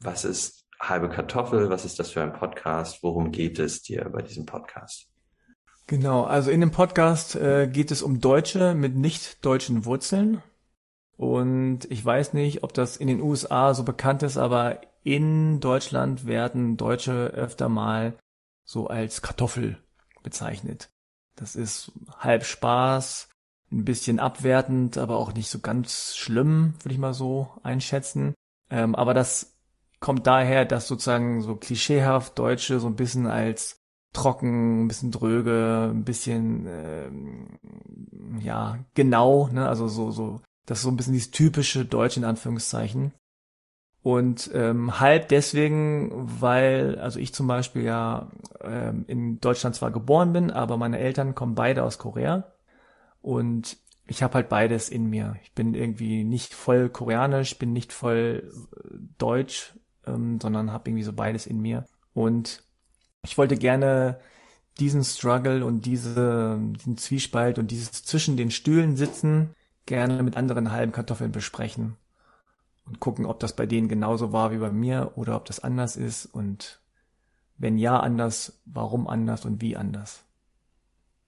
Was ist halbe Kartoffel? Was ist das für ein Podcast? Worum geht es dir bei diesem Podcast? Genau, also in dem Podcast geht es um Deutsche mit nicht deutschen Wurzeln. Und ich weiß nicht, ob das in den USA so bekannt ist, aber in Deutschland werden Deutsche öfter mal so als Kartoffel bezeichnet. Das ist halb Spaß, ein bisschen abwertend, aber auch nicht so ganz schlimm, würde ich mal so einschätzen. Aber das kommt daher, dass sozusagen so klischeehaft Deutsche so ein bisschen als trocken, ein bisschen dröge, ein bisschen ja genau, ne, also so das ist so ein bisschen dieses typische Deutsche in Anführungszeichen. Und halb deswegen, weil, also ich zum Beispiel ja in Deutschland zwar geboren bin, aber meine Eltern kommen beide aus Korea und ich habe halt beides in mir. Ich bin irgendwie nicht voll koreanisch, bin nicht voll deutsch, sondern habe irgendwie so beides in mir. Und ich wollte gerne diesen Struggle und diesen Zwiespalt und dieses zwischen den Stühlen sitzen gerne mit anderen halben Kartoffeln besprechen und gucken, ob das bei denen genauso war wie bei mir oder ob das anders ist und wenn ja anders, warum anders und wie anders.